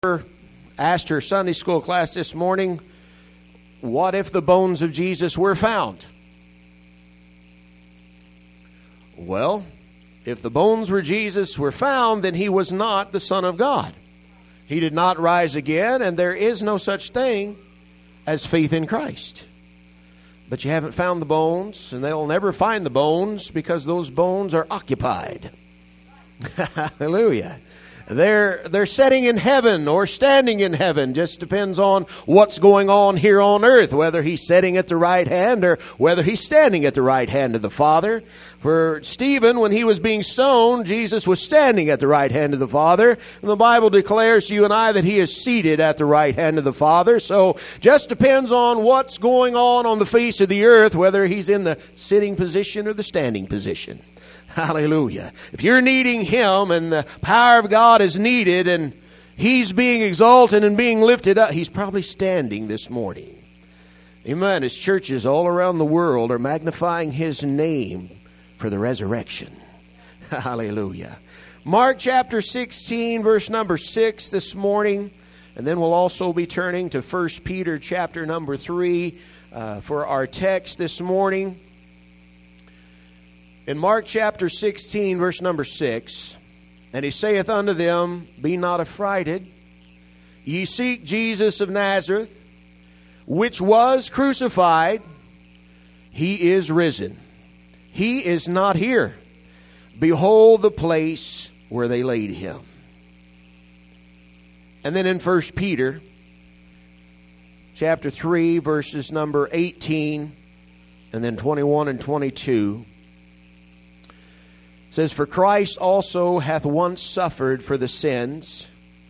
Asked her Sunday school class this morning, what if the bones of Jesus were found? Well, if the bones of Jesus were found, then he was not the Son of God. He did not rise again, and there is no such thing as faith in Christ. But you haven't found the bones, and they'll never find the bones because those bones are occupied. Hallelujah. They're sitting in heaven or standing in heaven. Just depends on what's going on here on earth, whether he's sitting at the right hand or whether he's standing at the right hand of the Father. For Stephen, when he was being stoned, Jesus was standing at the right hand of the Father. And the Bible declares to you and I that he is seated at the right hand of the Father. So just depends on what's going on the face of the earth, whether he's in the sitting position or the standing position. Hallelujah. If you're needing him and the power of God is needed and he's being exalted and being lifted up, he's probably standing this morning. Amen. His churches all around the world are magnifying his name for the resurrection. Hallelujah. Mark chapter 16, verse number 6 this morning. And then we'll also be turning to 1 Peter chapter number 3 for our text this morning. In Mark chapter 16, verse number 6, and he saith unto them, Be not affrighted. Ye seek Jesus of Nazareth, which was crucified. He is risen. He is not here. Behold the place where they laid him. And then in 1 Peter chapter 3, verses number 18, and then 21 and 22, says, For Christ also hath once suffered for sins,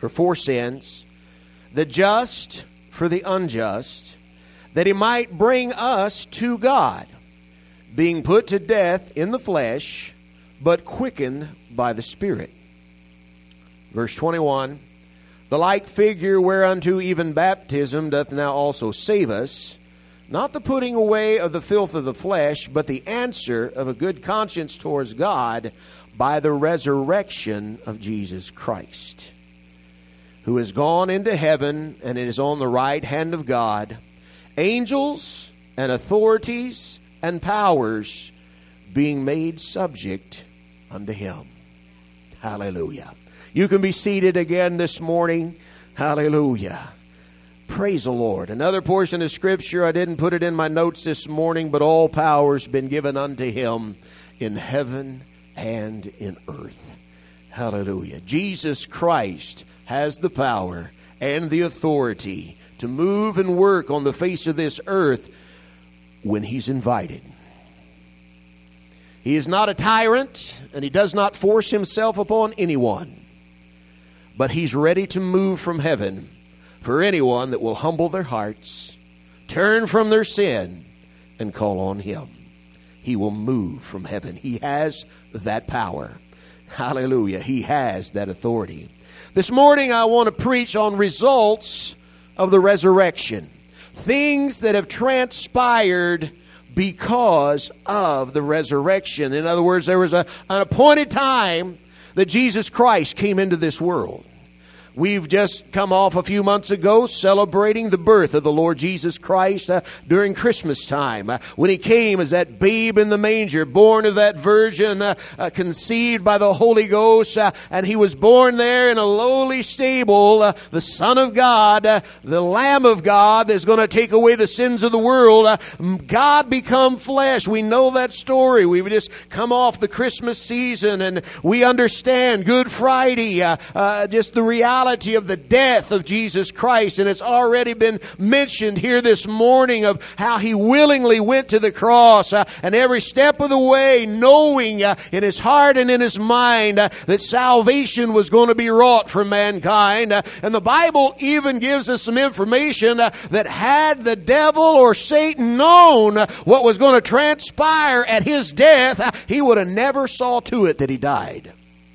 the just for the unjust, that he might bring us to God, being put to death in the flesh, but quickened by the Spirit. Verse 21, The like figure whereunto even baptism doth now also save us, not the putting away of the filth of the flesh, but the answer of a good conscience towards God by the resurrection of Jesus Christ, who is gone into heaven and is on the right hand of God, angels and authorities and powers being made subject unto him. Hallelujah. You can be seated again this morning. Hallelujah. Praise the Lord. Another portion of Scripture, I didn't put it in my notes this morning, but all power has been given unto him in heaven and in earth. Hallelujah. Jesus Christ has the power and the authority to move and work on the face of this earth when he's invited. He is not a tyrant, and he does not force himself upon anyone, but he's ready to move from heaven for anyone that will humble their hearts, turn from their sin, and call on him. He will move from heaven. He has that power. Hallelujah. He has that authority. This morning I want to preach on results of the resurrection. Things that have transpired because of the resurrection. In other words, there was an appointed time that Jesus Christ came into this world. We've just come off a few months ago celebrating the birth of the Lord Jesus Christ during Christmas time. When he came as that babe in the manger, born of that virgin, conceived by the Holy Ghost, and he was born there in a lowly stable, the Son of God, the Lamb of God that's going to take away the sins of the world. God become flesh. We know that story. We've just come off the Christmas season and we understand Good Friday, just the reality of the death of Jesus Christ. And it's already been mentioned here this morning of how he willingly went to the cross and every step of the way knowing in his heart and in his mind that salvation was going to be wrought for mankind. And the Bible even gives us some information that had the devil or Satan known what was going to transpire at his death, he would have never saw to it that he died.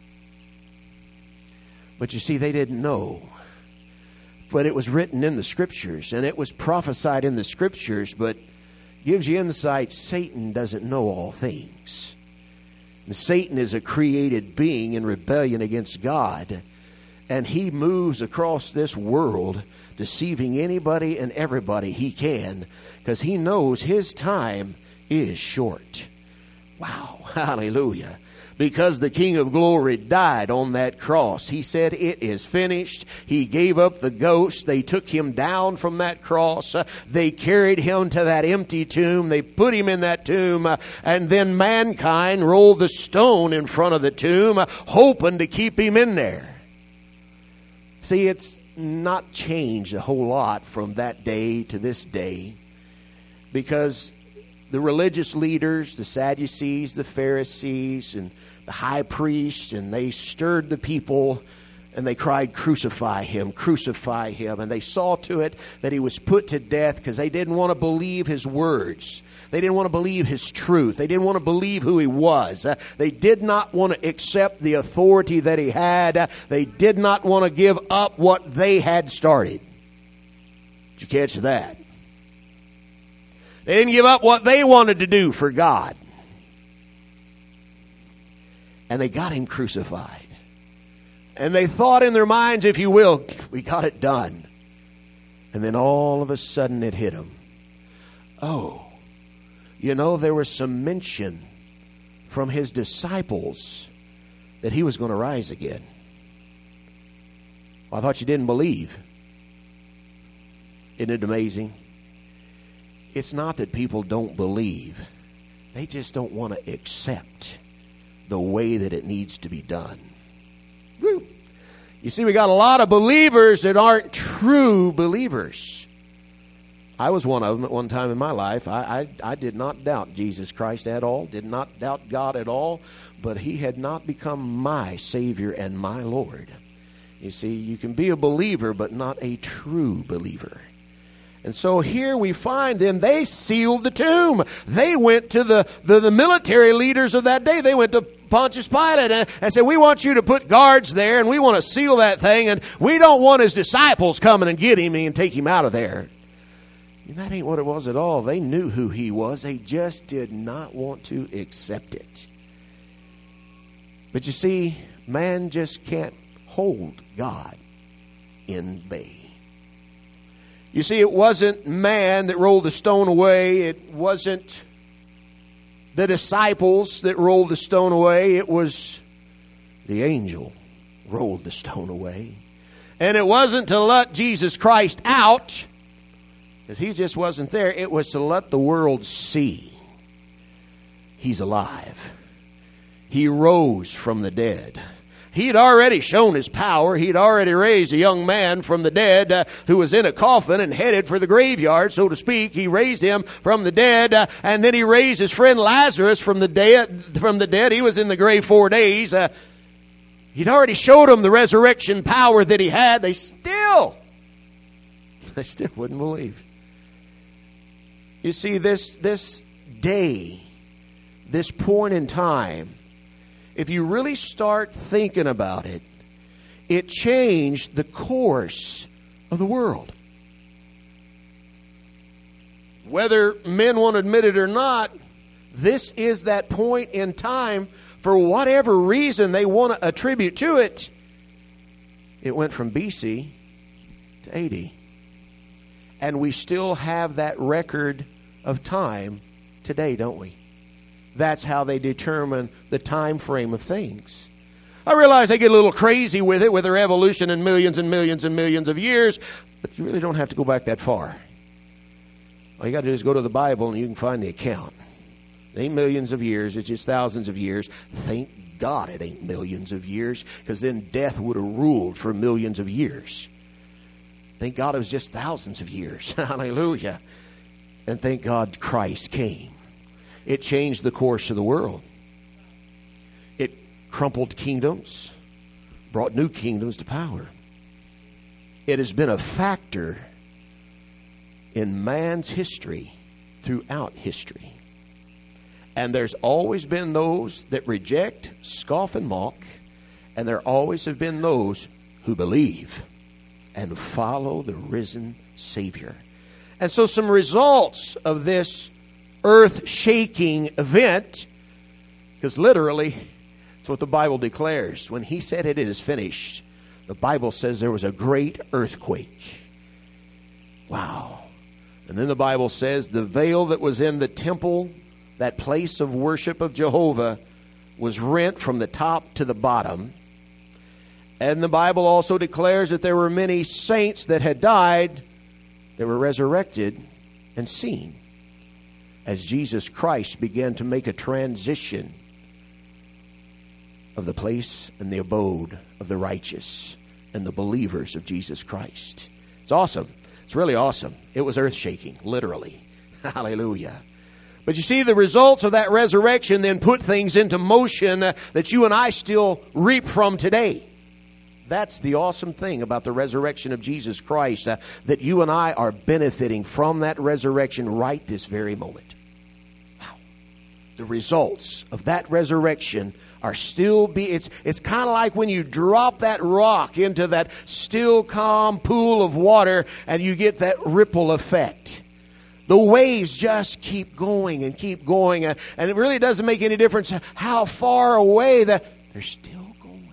But you see, they didn't know. But it was written in the Scriptures, and it was prophesied in the Scriptures, but gives you insight. Satan doesn't know all things. And Satan is a created being in rebellion against God. And he moves across this world deceiving anybody and everybody he can, because he knows his time is short. Wow, hallelujah. Because the King of Glory died on that cross. He said, it is finished. He gave up the ghost. They took him down from that cross. They carried him to that empty tomb. They put him in that tomb. And then mankind rolled the stone in front of the tomb, hoping to keep him in there. See, it's not changed a whole lot from that day to this day, because the religious leaders, the Sadducees, the Pharisees, and the high priest, and they stirred the people, and they cried, crucify him, crucify him. And they saw to it that he was put to death because they didn't want to believe his words. They didn't want to believe his truth. They didn't want to believe who he was. They did not want to accept the authority that he had. They did not want to give up what they had started. Did you catch that? They didn't give up what they wanted to do for God. And they got him crucified. And they thought in their minds, if you will, we got it done. And then all of a sudden it hit them. Oh, you know, there was some mention from his disciples that he was going to rise again. Well, I thought you didn't believe. Isn't it amazing? It's not that people don't believe. They just don't want to accept the way that it needs to be done. Woo. You see, we got a lot of believers that aren't true believers. I was one of them at one time in my life. I did not doubt Jesus Christ at all, did not doubt God at all, but he had not become my Savior and my Lord. You see, you can be a believer, but not a true believer. And so here we find then they sealed the tomb. They went to the military leaders of that day. They went to Pontius Pilate and said, we want you to put guards there, and we want to seal that thing, and we don't want his disciples coming and get him and take him out of there. And that ain't what it was at all. They knew who he was. They just did not want to accept it. But you see, man just can't hold God in bay. You see, it wasn't man that rolled the stone away. It wasn't the disciples that rolled the stone away. It was the angel rolled the stone away. And it wasn't to let Jesus Christ out, because he just wasn't there. It was to let the world see he's alive. He rose from the dead. He'd already shown his power. He'd already raised a young man from the dead who was in a coffin and headed for the graveyard, so to speak. He raised him from the dead, and then he raised his friend Lazarus from the dead. He was in the grave 4 days. He'd already showed them the resurrection power that he had. They still wouldn't believe. You see, this day, this point in time, if you really start thinking about it, it changed the course of the world. Whether men want to admit it or not, this is that point in time, for whatever reason they want to attribute to it. It went from BC to AD. And we still have that record of time today, don't we? That's how they determine the time frame of things. I realize they get a little crazy with it, with their evolution in millions and millions and millions of years, but you really don't have to go back that far. All you got to do is go to the Bible and you can find the account. It ain't millions of years, it's just thousands of years. Thank God it ain't millions of years, because then death would have ruled for millions of years. Thank God it was just thousands of years. Hallelujah. And thank God Christ came. It changed the course of the world. It crumpled kingdoms, brought new kingdoms to power. It has been a factor in man's history throughout history. And there's always been those that reject, scoff, and mock. And there always have been those who believe and follow the risen Savior. And so some results of this earth-shaking event, because literally, it's what the Bible declares. When he said it is finished, the Bible says there was a great earthquake. Wow. And then the Bible says the veil that was in the temple, that place of worship of Jehovah, was rent from the top to the bottom. And the Bible also declares that there were many saints that had died that were resurrected and seen as Jesus Christ began to make a transition of the place and the abode of the righteous and the believers of Jesus Christ. It's awesome. It's really awesome. It was earth-shaking, literally. Hallelujah. But you see, the results of that resurrection then put things into motion that you and I still reap from today. That's the awesome thing about the resurrection of Jesus Christ, that you and I are benefiting from that resurrection right this very moment. Wow. The results of that resurrection are still it's kind of like when you drop that rock into that still calm pool of water and you get that ripple effect. The waves just keep going and keep going, and it really doesn't make any difference how far away that they're still going.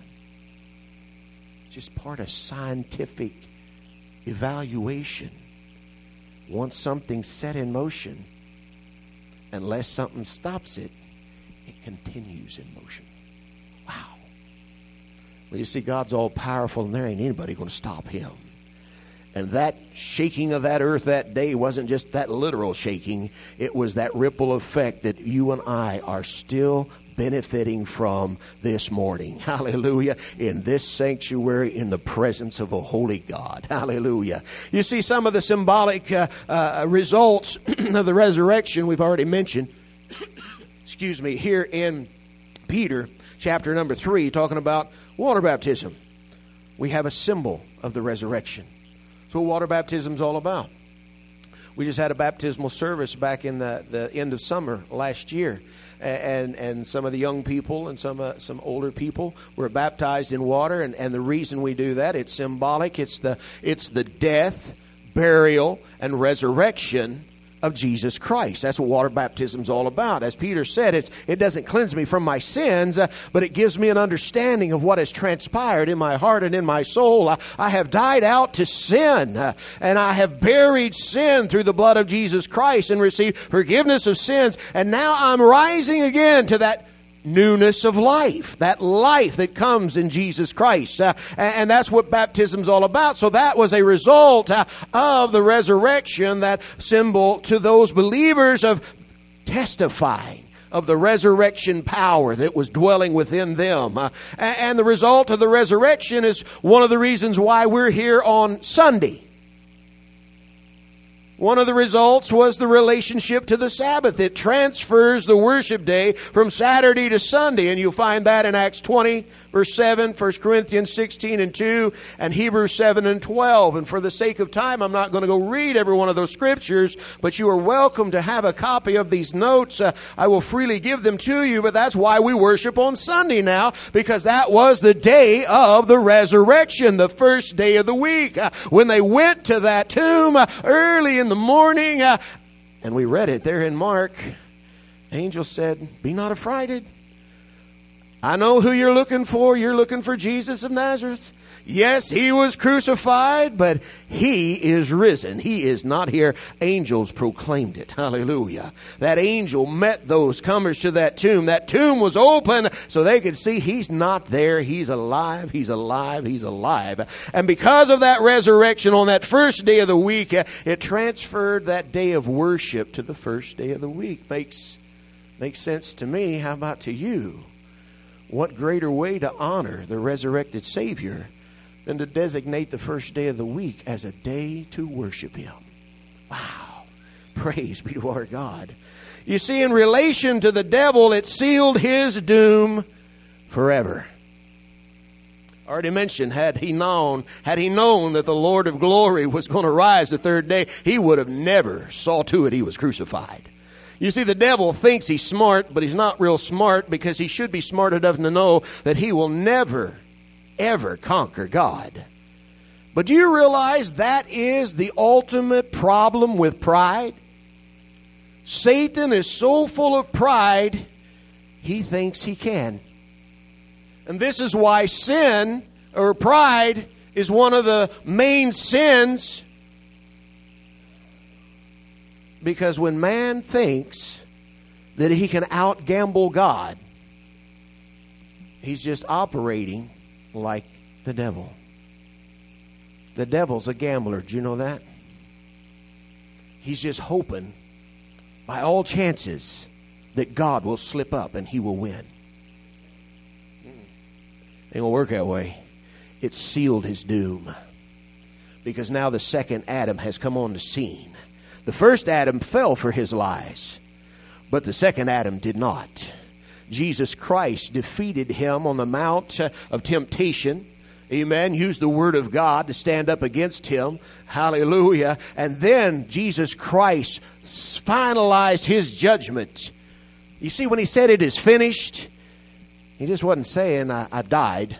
It's just part of scientific evaluation. Once something's set in motion, unless something stops it, it continues in motion. Wow. Well, you see, God's all powerful, and there ain't anybody going to stop him. And that shaking of that earth that day wasn't just that literal shaking. It was that ripple effect that you and I are still benefiting from this morning. Hallelujah. In this sanctuary, in the presence of a holy God. Hallelujah. You see, some of the symbolic results of the resurrection we've already mentioned. Excuse me, here in Peter chapter number 3, talking about water baptism. We have a symbol of the resurrection. That's what water baptism is all about. We just had a baptismal service back in the end of summer last year. And some of the young people and some older people were baptized in water. And the reason we do that, it's symbolic. It's the death, burial, and resurrection of Jesus Christ. That's what water baptism is all about. As Peter said, it doesn't cleanse me from my sins, but it gives me an understanding of what has transpired in my heart and in my soul. I have died out to sin, and I have buried sin through the blood of Jesus Christ and received forgiveness of sins. And now I'm rising again to that newness of life, that life that comes in Jesus Christ. And that's what baptism's all about. So that was a result of the resurrection, that symbol to those believers of testifying of the resurrection power that was dwelling within them. And the result of the resurrection is one of the reasons why we're here on Sunday. One of the results was the relationship to the Sabbath. It transfers the worship day from Saturday to Sunday. And you'll find that in Acts 20, verse 7, 1 Corinthians 16 and 2, and Hebrews 7 and 12. And for the sake of time, I'm not going to go read every one of those scriptures, but you are welcome to have a copy of these notes. I will freely give them to you, but that's why we worship on Sunday now, because that was the day of the resurrection, the first day of the week. When they went to that tomb early in the morning, and we read it there in Mark, angel said, "Be not affrighted. I know who you're looking for. You're looking for Jesus of Nazareth. Yes, he was crucified, but he is risen. He is not here." Angels proclaimed it. Hallelujah. That angel met those comers to that tomb. That tomb was open so they could see he's not there. He's alive. He's alive. He's alive. And because of that resurrection on that first day of the week, it transferred that day of worship to the first day of the week. Makes sense to me. How about to you? What greater way to honor the resurrected Savior than to designate the first day of the week as a day to worship him? Wow. Praise be to our God. You see, in relation to the devil, it sealed his doom forever. I already mentioned, had he known that the Lord of glory was going to rise the third day, he would have never saw to it he was crucified. You see, the devil thinks he's smart, but he's not real smart, because he should be smart enough to know that he will never, ever conquer God. But do you realize that is the ultimate problem with pride? Satan is so full of pride, he thinks he can. And this is why sin or pride is one of the main sins, because when man thinks that he can out-gamble God, he's just operating like the devil. The devil's a gambler. Do you know that? He's just hoping by all chances that God will slip up and he will win. Ain't gonna work that way. It sealed his doom, because now the second Adam has come on the scene. The first Adam fell for his lies, but the second Adam did not. Jesus Christ defeated him on the Mount of Temptation. Amen. Used the Word of God to stand up against him. Hallelujah. And then Jesus Christ finalized his judgment. You see, when he said it is finished, he just wasn't saying I died.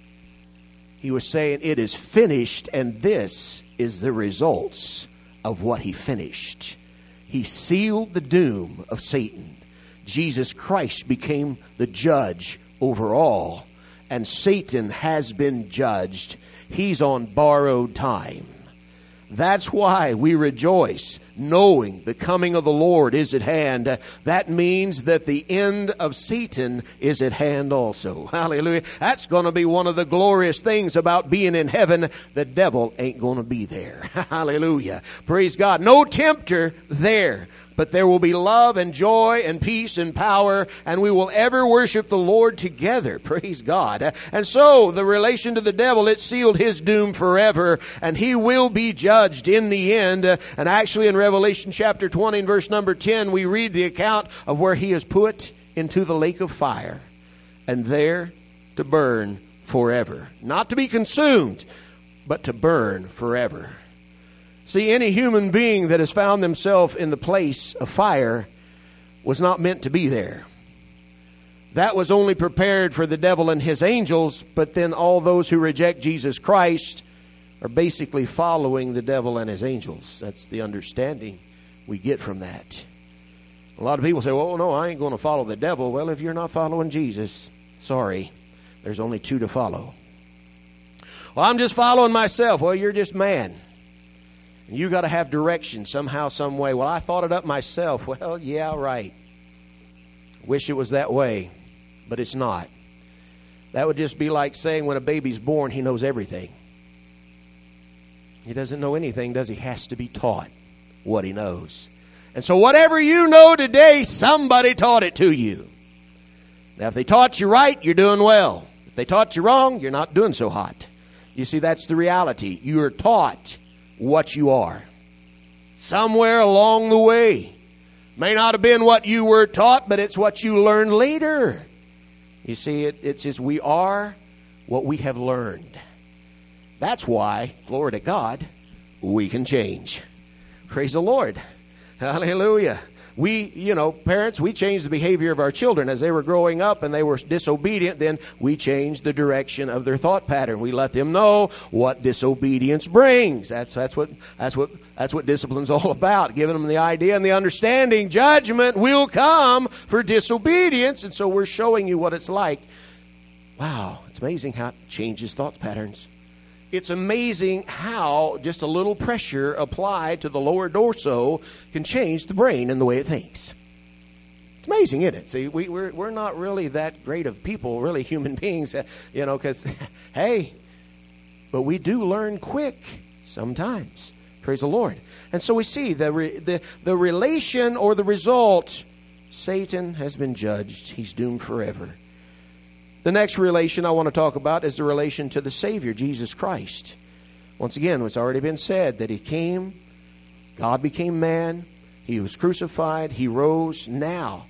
He was saying it is finished, and this is the results of what he finished. He sealed the doom of Satan. Jesus Christ became the judge over all, and Satan has been judged. He's on borrowed time. That's why we rejoice, knowing the coming of the Lord is at hand. That means that the end of Satan is at hand also. Hallelujah. That's going to be one of the glorious things about being in heaven. The devil ain't going to be there. Hallelujah. Praise God. No tempter there. But there will be love and joy and peace and power, and we will ever worship the Lord together. Praise God. And so the relation to the devil, it sealed his doom forever, and he will be judged in the end. And actually in Revelation chapter 20 and verse number 10, we read the account of where he is put into the lake of fire, and there to burn forever. Not to be consumed, but to burn forever. See, any human being that has found themselves in the place of fire was not meant to be there. That was only prepared for the devil and his angels, but then all those who reject Jesus Christ are basically following the devil and his angels. That's the understanding we get from that. A lot of people say, well, no, I ain't going to follow the devil. Well, if you're not following Jesus, sorry, there's only two to follow. Well, I'm just following myself. Well, you're just man. And you got to have direction somehow, some way. Well, I thought it up myself. Well, yeah, right. Wish it was that way, but it's not. That would just be like saying when a baby's born, he knows everything. He doesn't know anything, does he? He has to be taught what he knows. And so whatever you know today, somebody taught it to you. Now, if they taught you right, you're doing well. If they taught you wrong, you're not doing so hot. You see, that's the reality. You are taught what you are. Somewhere along the way. May not have been what you were taught, but it's what you learned later. You see, it says we are what we have learned. That's why, glory to God, we can change. Praise the Lord. Hallelujah. We, parents, we changed the behavior of our children as they were growing up and they were disobedient. Then we changed the direction of their thought pattern. We let them know what disobedience brings. That's what discipline's all about. Giving them the idea and the understanding. Judgment will come for disobedience. And so we're showing you what it's like. Wow, it's amazing how it changes thought patterns. It's amazing how just a little pressure applied to the lower torso can change the brain and the way it thinks. It's amazing, isn't it? See, we're not really that great of people, really human beings, because, hey, but we do learn quick sometimes. Praise the Lord. And so we see the relation or the result, Satan has been judged. He's doomed forever. The next relation I want to talk about is the relation to the Savior, Jesus Christ. Once again, it's already been said that He came, God became man, He was crucified, He rose. Now,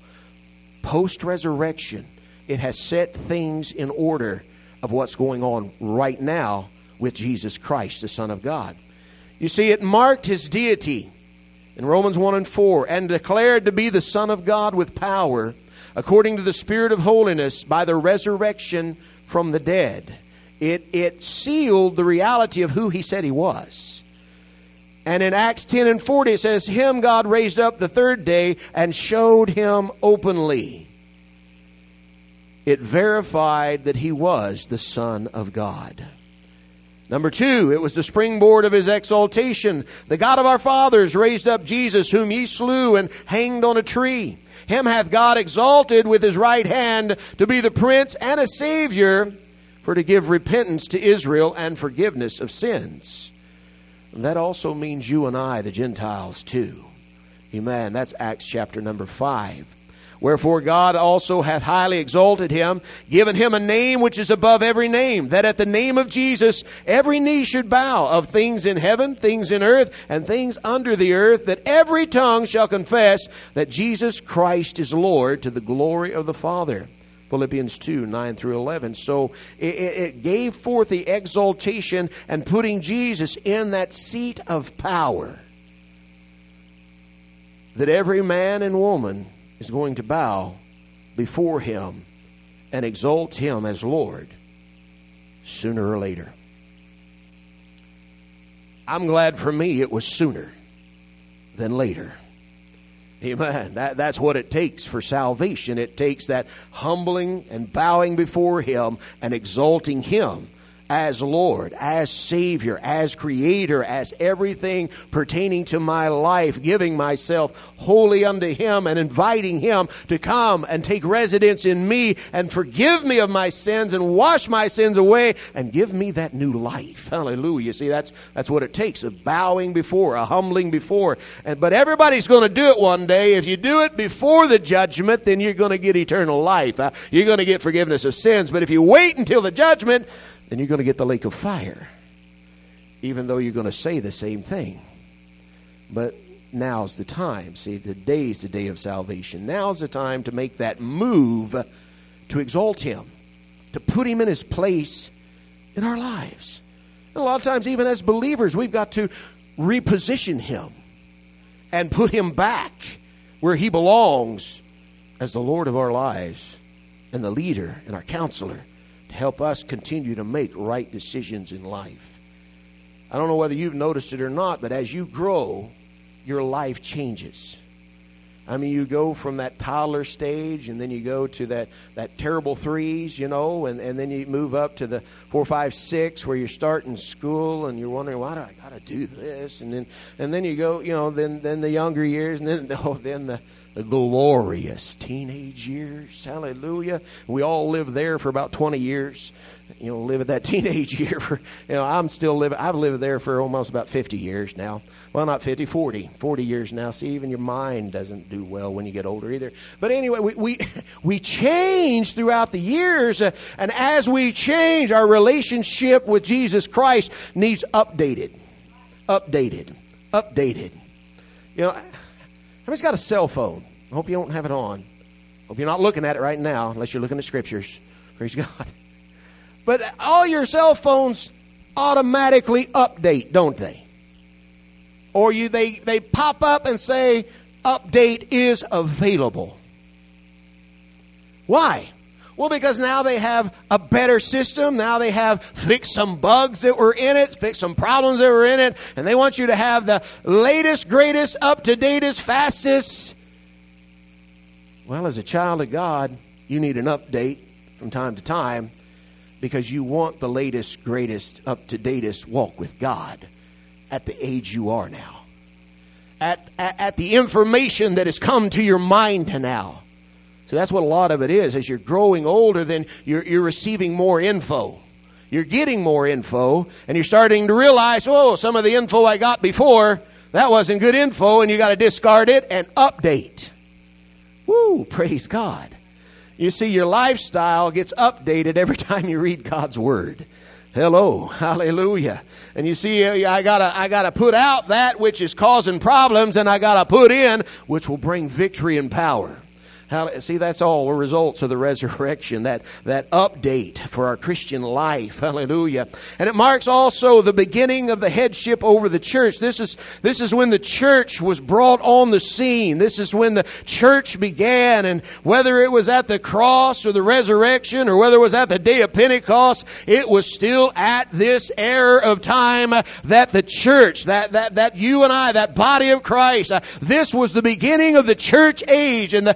post-resurrection, it has set things in order of what's going on right now with Jesus Christ, the Son of God. You see, it marked His deity in Romans 1 and 4, and declared to be the Son of God with power, according to the Spirit of holiness, by the resurrection from the dead. It sealed the reality of who He said He was. And in Acts 10 and 40 it says, Him God raised up the third day and showed Him openly. it verified that he was the Son of God. Number 2, it was the springboard of his exaltation. The God of our fathers raised up Jesus, whom ye slew and hanged on a tree. Him hath God exalted with his right hand to be the Prince and a Savior, for to give repentance to Israel and forgiveness of sins. And that also means you and I, the Gentiles, too. Amen. That's Acts chapter number 5. Wherefore God also hath highly exalted him, given him a name which is above every name, that at the name of Jesus every knee should bow, of things in heaven, things in earth, and things under the earth, that every tongue shall confess that Jesus Christ is Lord, to the glory of the Father. Philippians 2, 9 through 11. So it gave forth the exaltation and putting Jesus in that seat of power, that every man and woman is going to bow before him and exalt him as Lord sooner or later. I'm glad for me it was sooner than later. Amen. That's what it takes for salvation. It takes that humbling and bowing before him and exalting him as Lord, as Savior, as Creator, as everything pertaining to my life, giving myself wholly unto him and inviting him to come and take residence in me and forgive me of my sins and wash my sins away and give me that new life. Hallelujah. See, that's what it takes, a bowing before, a humbling before. But everybody's going to do it one day. If you do it before the judgment, then you're going to get eternal life. You're going to get forgiveness of sins. But if you wait until the judgment, then you're going to get the lake of fire, even though you're going to say the same thing. But now's the time. See, today's the day of salvation. Now's the time to make that move to exalt him, to put him in his place in our lives. And a lot of times, even as believers, we've got to reposition him and put him back where he belongs as the Lord of our lives and the leader and our counselor, help us continue to make right decisions in life. I don't know whether you've noticed it or not, but as you grow, your life changes. I mean, you go from that toddler stage, and then you go to that terrible 3s, and then you move up to the 4, 5, 6, where you're starting school, and you're wondering, why do I got to do this? And then you go, then the younger years, and then the glorious teenage years. Hallelujah. We all live there for about 20 years. Live at that teenage year for, I'm still living. I've lived there for almost about 50 years now. Well, not 50, 40 years now. See, even your mind doesn't do well when you get older either. But anyway, we change throughout the years. And as we change, our relationship with Jesus Christ needs updated. Everybody's got a cell phone. I hope you don't have it on. Hope you're not looking at it right now, unless you're looking at scriptures. Praise God. But all your cell phones automatically update, don't they? Or they pop up and say, update is available. Why? Well, because now they have a better system. Now they have fixed some bugs that were in it, fixed some problems that were in it, and they want you to have the latest, greatest, up-to-datest, fastest. Well, as a child of God, you need an update from time to time because you want the latest, greatest, up-to-datest walk with God at the age you are now. At the information that has come to your mind now. So that's what a lot of it is. As you're growing older, then you're receiving more info. You're getting more info, and you're starting to realize, some of the info I got before, that wasn't good info, and you got to discard it and update. Woo, praise God. You see, your lifestyle gets updated every time you read God's Word. Hello, hallelujah. And you see, I gotta put out that which is causing problems, and I gotta put in which will bring victory and power. See, that's all the results of the resurrection, that update for our Christian life. Hallelujah. And it marks also the beginning of the headship over the church. This is when the church was brought on the scene. This is when the church began. And whether it was at the cross or the resurrection or whether it was at the day of Pentecost, it was still at this era of time that the church, that you and I, that body of Christ, this was the beginning of the church age and the time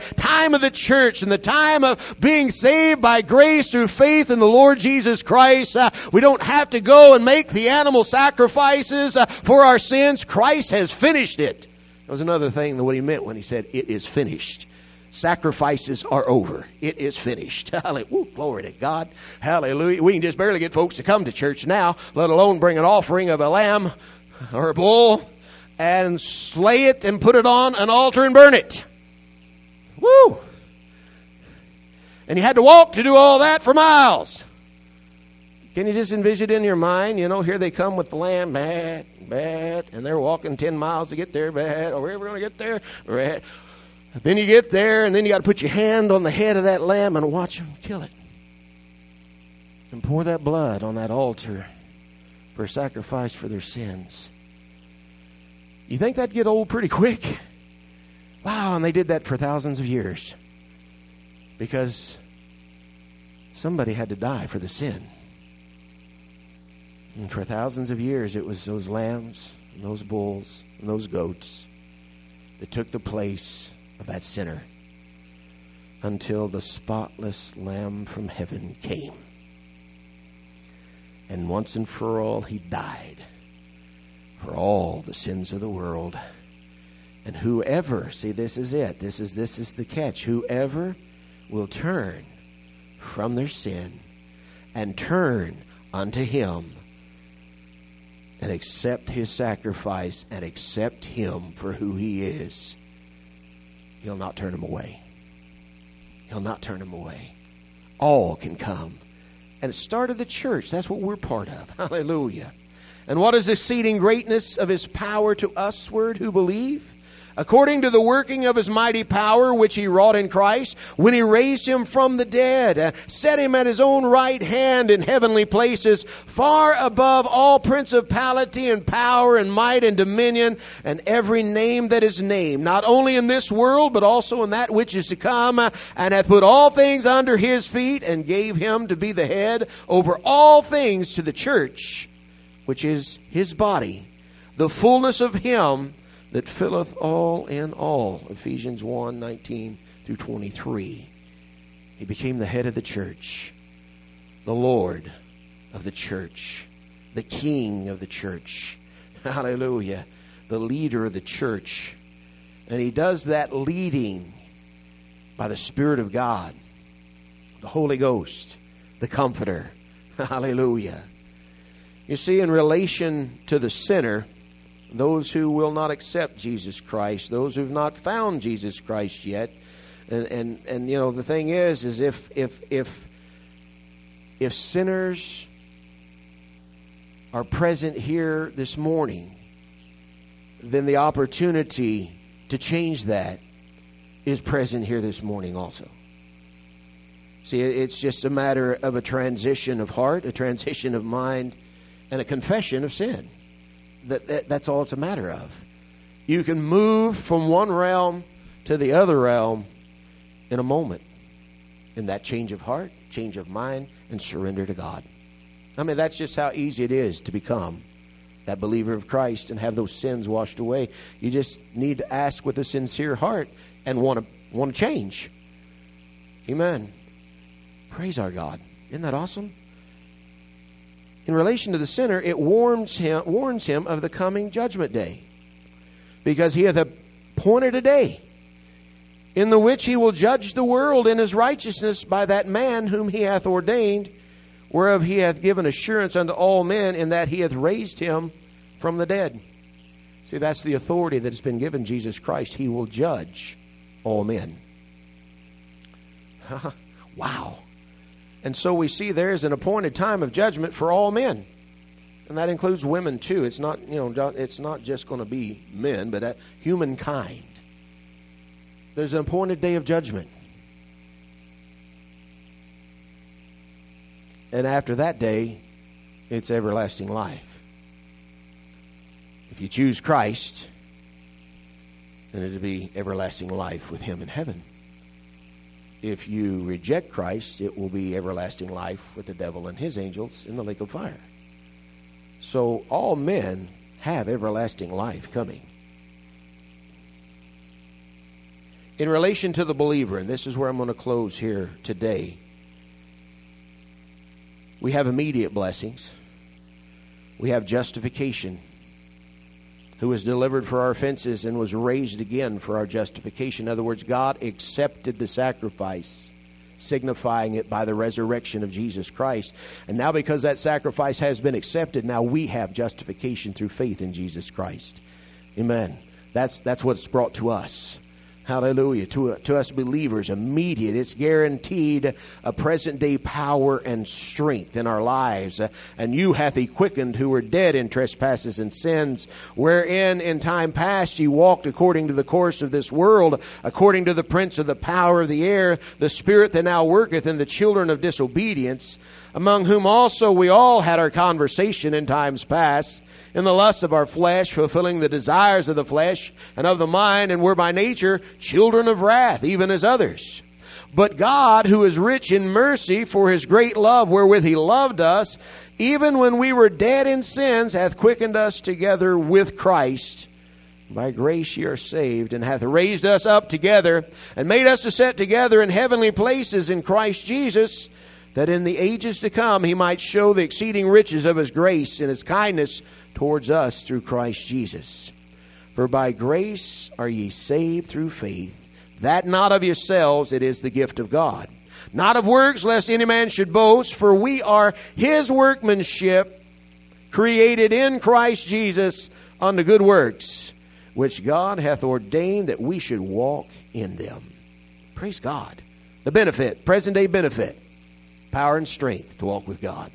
time of the church and the time of being saved by grace through faith in the Lord Jesus Christ. We don't have to go and make the animal sacrifices for our sins. Christ has finished it. That was another thing that what he meant when he said, it is finished. Sacrifices are over. It is finished. Hallelujah. Glory to God. Hallelujah. We can just barely get folks to come to church now, let alone bring an offering of a lamb or a bull and slay it and put it on an altar and burn it. Woo! And you had to walk to do all that for miles. Can you just envision it in your mind? You know, here they come with the lamb, and they're walking 10 miles to get there, or we're going to get there, Then you get there, and then you got to put your hand on the head of that lamb and watch them kill it. And pour that blood on that altar for a sacrifice for their sins. You think that'd get old pretty quick? Wow, and they did that for thousands of years. Because somebody had to die for the sin. And for thousands of years, it was those lambs, and those bulls, and those goats that took the place of that sinner until the spotless Lamb from heaven came. And once and for all, he died for all the sins of the world. And whoever, see, this is it. This is the catch. Whoever will turn from their sin and turn unto him and accept his sacrifice and accept him for who he is, he'll not turn him away. He'll not turn him away. All can come. And it started the church. That's what we're part of. Hallelujah. And what is the exceeding greatness of his power to usward who believe? According to the working of his mighty power, which he wrought in Christ, when he raised him from the dead, set him at his own right hand in heavenly places, far above all principality and power and might and dominion, and every name that is named, not only in this world, but also in that which is to come, and hath put all things under his feet, and gave him to be the head over all things to the church, which is his body, the fullness of him that filleth all in all. Ephesians 1:19 through 23. He became the head of the church, the Lord of the church, the King of the church. Hallelujah. The leader of the church. And he does that leading by the Spirit of God, the Holy Ghost, the Comforter. Hallelujah. You see, in relation to the sinner, those who will not accept Jesus Christ, those who have not found Jesus Christ yet, and you know, the thing is if sinners are present here this morning, then the opportunity to change that is present here this morning also. See, it's just a matter of a transition of heart, a transition of mind, and a confession of sin. That's all it's a matter of. You can move from one realm to the other realm in a moment. In that change of heart, change of mind, and surrender to God. I mean, that's just how easy it is to become that believer of Christ and have those sins washed away. You just need to ask with a sincere heart and want to change. Amen. Praise our God. Isn't that awesome? In relation to the sinner, it warns him of the coming judgment day. Because he hath appointed a day in the which he will judge the world in his righteousness by that man whom he hath ordained, whereof he hath given assurance unto all men, in that he hath raised him from the dead. See, that's the authority that has been given Jesus Christ. He will judge all men. Wow. And so we see there is an appointed time of judgment for all men. And that includes women too. It's not, it's not just going to be men, but humankind. There's an appointed day of judgment. And after that day, it's everlasting life. If you choose Christ, then it'll be everlasting life with him in heaven. If you reject Christ, it will be everlasting life with the devil and his angels in the lake of fire. So all men have everlasting life coming. In relation to the believer, and this is where I'm going to close here today, we have immediate blessings. We have justification, who was delivered for our offenses and was raised again for our justification. In other words, God accepted the sacrifice, signifying it by the resurrection of Jesus Christ. And now because that sacrifice has been accepted, now we have justification through faith in Jesus Christ. Amen. That's what's brought to us. Hallelujah. To us believers, immediate. It's guaranteed a present-day power and strength in our lives. And you hath he quickened who were dead in trespasses and sins, wherein in time past ye walked according to the course of this world, according to the prince of the power of the air, the spirit that now worketh in the children of disobedience, among whom also we all had our conversation in times past, in the lust of our flesh, fulfilling the desires of the flesh and of the mind, and were by nature children of wrath, even as others. But God, who is rich in mercy, for his great love wherewith he loved us, even when we were dead in sins, hath quickened us together with Christ. By grace ye are saved, and hath raised us up together, and made us to sit together in heavenly places in Christ Jesus, that in the ages to come he might show the exceeding riches of his grace and his kindness towards us through Christ Jesus. For by grace are ye saved through faith, that not of yourselves, it is the gift of God. Not of works, lest any man should boast, for we are his workmanship, created in Christ Jesus unto good works, which God hath ordained that we should walk in them. Praise God. The benefit, present day benefit, power and strength to walk with God.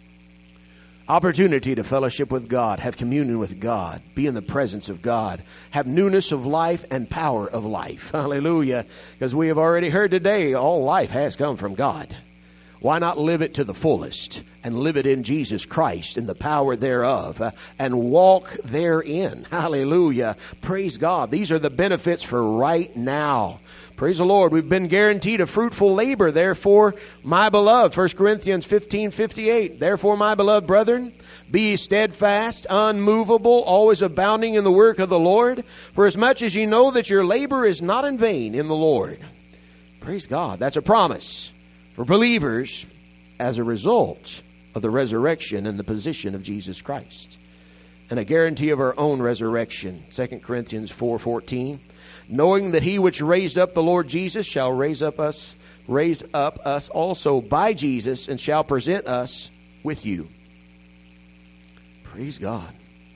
Opportunity to fellowship with God, have communion with God, be in the presence of God, have newness of life and power of life. Hallelujah. Because we have already heard today, all life has come from God. Why not live it to the fullest and live it in Jesus Christ and the power thereof and walk therein? Hallelujah. Praise God. These are the benefits for right now. Praise the Lord. We've been guaranteed a fruitful labor. Therefore, my beloved, 1 Corinthians 15:58. Therefore, my beloved brethren, be ye steadfast, unmovable, always abounding in the work of the Lord, for as much as ye know that your labor is not in vain in the Lord. Praise God. That's a promise for believers as a result of the resurrection and the position of Jesus Christ. And a guarantee of our own resurrection. 2 Corinthians 4:14. Knowing that he which raised up the Lord Jesus shall raise up us also by Jesus, and shall present us with you. Praise God.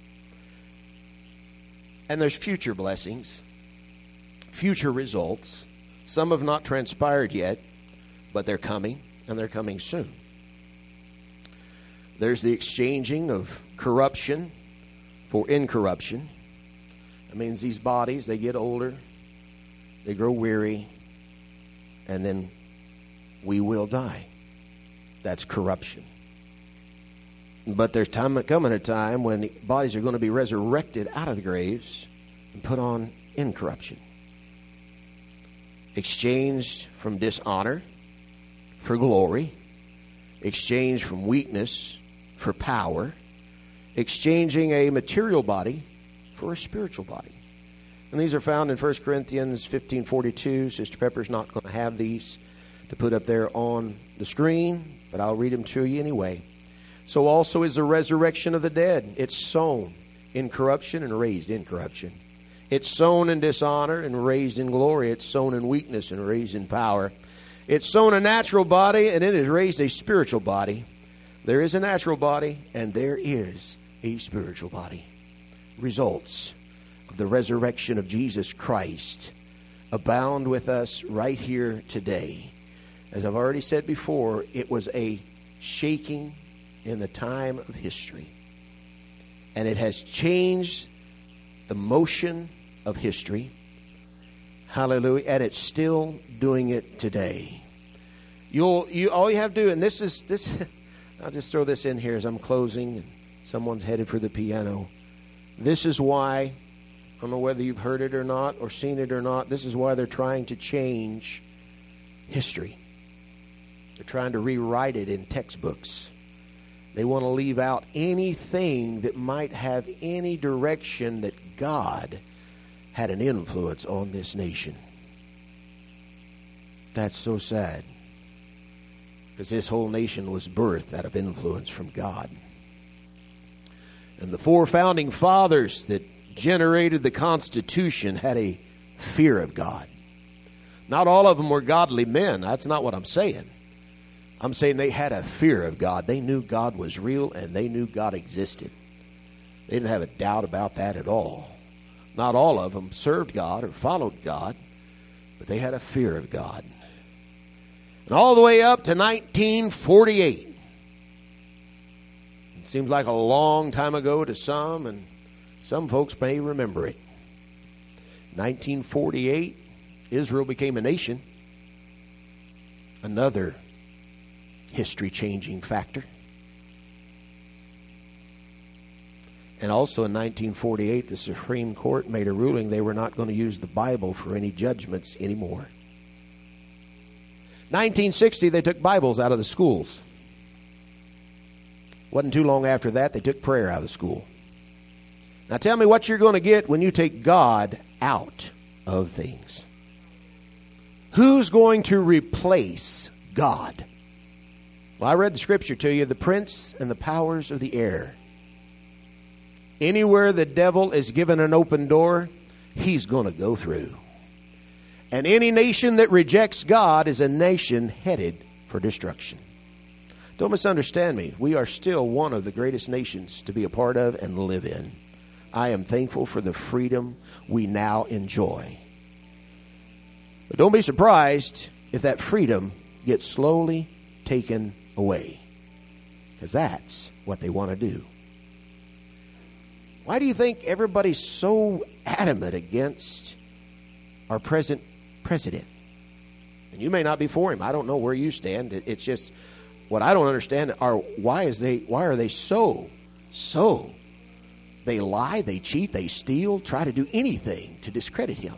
And there's future blessings, future results. Some have not transpired yet, but they're coming, and they're coming soon. There's the exchanging of corruption for incorruption. That means these bodies, they get older, they grow weary, and then we will die. That's corruption. But there's coming a time when bodies are going to be resurrected out of the graves and put on incorruption. Exchanged from dishonor for glory. Exchanged from weakness for power. Exchanging a material body for a spiritual body. And these are found in 1 Corinthians 15:42. Sister Pepper's not going to have these to put up there on the screen, but I'll read them to you anyway. So also is the resurrection of the dead. It's sown in corruption and raised in corruption. It's sown in dishonor and raised in glory. It's sown in weakness and raised in power. It's sown a natural body and it is raised a spiritual body. There is a natural body and there is a spiritual body. Results of the resurrection of Jesus Christ abound with us right here today. As I've already said before, it was a shaking in the time of history. And it has changed the motion of history. Hallelujah. And it's still doing it today. All you have to do, and this I'll just throw this in here as I'm closing and someone's headed for the piano. This is why, I don't know whether you've heard it or not or seen it or not, this is why they're trying to change history. They're trying to rewrite it in textbooks. They want to leave out anything that might have any direction that God had an influence on this nation. That's so sad. Because this whole nation was birthed out of influence from God. And the 4 founding fathers that generated the Constitution had a fear of God. Not all of them were godly men. That's not what I'm saying. I'm saying they had a fear of God. They knew God was real and they knew God existed. They didn't have a doubt about that at all. Not all of them served God or followed God, but they had a fear of God. And all the way up to 1948. It seems like a long time ago to some, and some folks may remember it. 1948, Israel became a nation. Another history-changing factor. And also in 1948, the Supreme Court made a ruling they were not going to use the Bible for any judgments anymore. 1960, they took Bibles out of the schools. Wasn't too long after that, they took prayer out of the school. Now tell me what you're going to get when you take God out of things. Who's going to replace God? Well, I read the scripture to you, the prince and the powers of the air. Anywhere the devil is given an open door, he's going to go through. And any nation that rejects God is a nation headed for destruction. Don't misunderstand me. We are still one of the greatest nations to be a part of and live in. I am thankful for the freedom we now enjoy. But don't be surprised if that freedom gets slowly taken away. Because that's what they want to do. Why do you think everybody's so adamant against our present president? And you may not be for him. I don't know where you stand. It's just what I don't understand are why are they so they lie, they cheat, they steal, try to do anything to discredit him.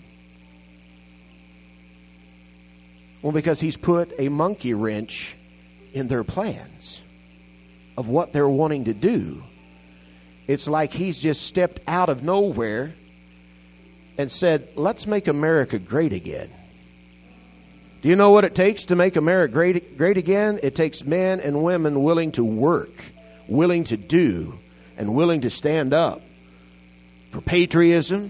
Well, because he's put a monkey wrench in their plans of what they're wanting to do. It's like he's just stepped out of nowhere and said, let's make America great again. Do you know what it takes to make America great again? It takes men and women willing to work, willing to do, and willing to stand up for patriotism.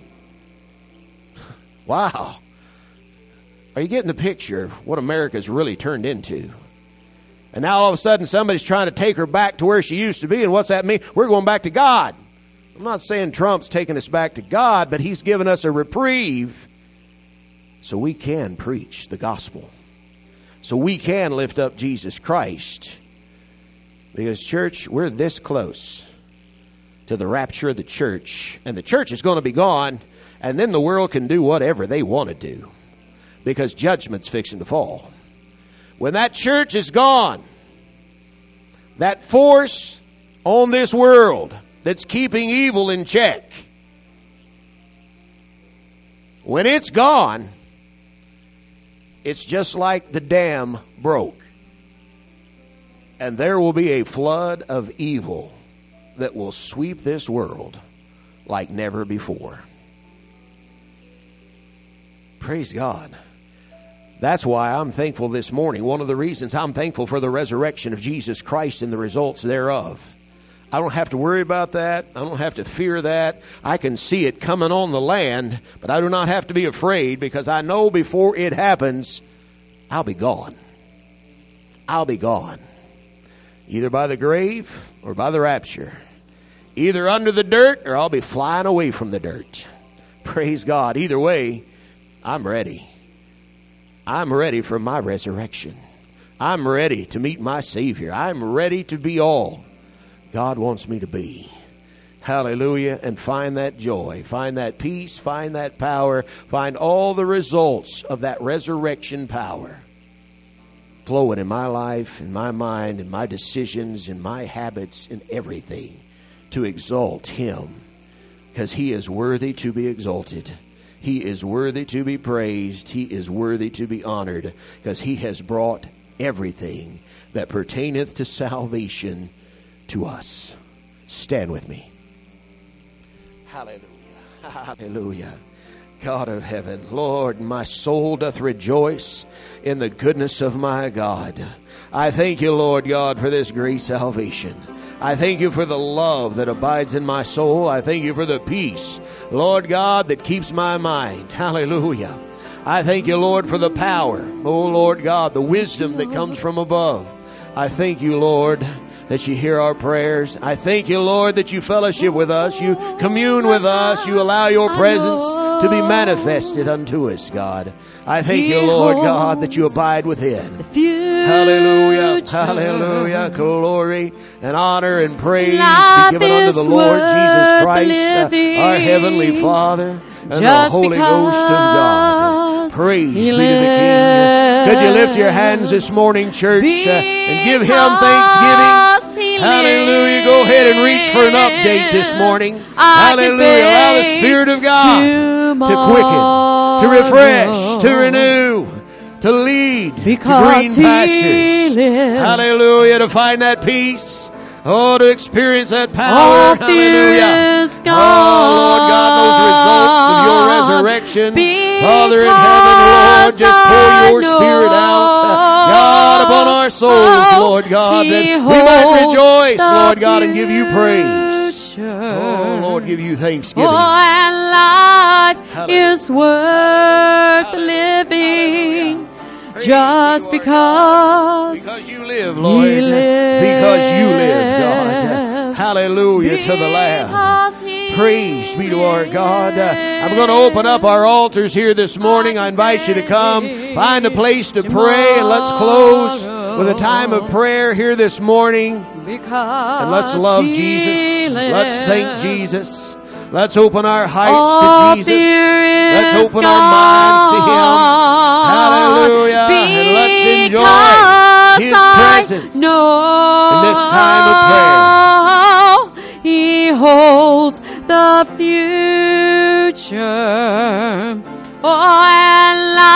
Wow. Are you getting the picture of what America's really turned into? And now all of a sudden somebody's trying to take her back to where she used to be. And what's that mean? We're going back to God. I'm not saying Trump's taking us back to God, but he's given us a reprieve so we can preach the gospel. So we can lift up Jesus Christ. Because, church, we're this close to the rapture of the church. And the church is going to be gone. And then the world can do whatever they want to do. Because judgment's fixing to fall. When that church is gone, that force on this world that's keeping evil in check, when it's gone, it's just like the dam broke. And there will be a flood of evil that will sweep this world like never before. Praise God. That's why I'm thankful this morning. One of the reasons I'm thankful for the resurrection of Jesus Christ and the results thereof. I don't have to worry about that. I don't have to fear that. I can see it coming on the land, but I do not have to be afraid because I know before it happens, I'll be gone. I'll be gone. Either by the grave or by the rapture. Either under the dirt or I'll be flying away from the dirt. Praise God. Either way, I'm ready. I'm ready for my resurrection. I'm ready to meet my Savior. I'm ready to be all God wants me to be. Hallelujah. And find that joy, find that peace, find that power, find all the results of that resurrection power flowing in my life, in my mind, in my decisions, in my habits, in everything to exalt Him because He is worthy to be exalted. He is worthy to be praised. He is worthy to be honored because He has brought everything that pertaineth to salvation to us. Stand with me. Hallelujah. Hallelujah. God of heaven, Lord, my soul doth rejoice in the goodness of my God. I thank you, Lord God, for this great salvation. I thank you for the love that abides in my soul. I thank you for the peace, Lord God, that keeps my mind. Hallelujah. I thank you, Lord, for the power, oh Lord God, the wisdom that comes from above. I thank you, Lord, that you hear our prayers. I thank you, Lord, that you fellowship with us, you commune with us, you allow your presence to be manifested unto us, God. I thank you, Lord God, that you abide within. Hallelujah, hallelujah, glory and honor and praise be given unto the Lord Jesus Christ, our Heavenly Father, and the Holy Ghost of God. Praise be to the King. Could you lift your hands this morning, church, and give Him thanksgiving? Hallelujah. Go ahead and reach for an update this morning. Hallelujah. Allow the Spirit of God to quicken, to refresh, to renew, to lead to green pastures. Hallelujah. To find that peace. Oh, to experience that power. Hallelujah. Oh, Lord God, those results of your resurrection. Father in heaven, Lord, just pour your Spirit out, God, upon our souls, Lord God, that we might rejoice, Lord God, and give you praise. Oh, Lord, give you thanksgiving. And life is worth living. Just because you live, Lord. Because you live, God. Hallelujah to the Lamb. Praise be to our God. I'm going to open up our altars here this morning. I invite you to come, find a place to pray, and let's close with a time of prayer here this morning. And let's love Jesus. Let's thank Jesus. Let's open our hearts to Jesus. Let's open our minds to Him. Hallelujah. And let's enjoy His presence in this time of prayer. He holds the future. Oh,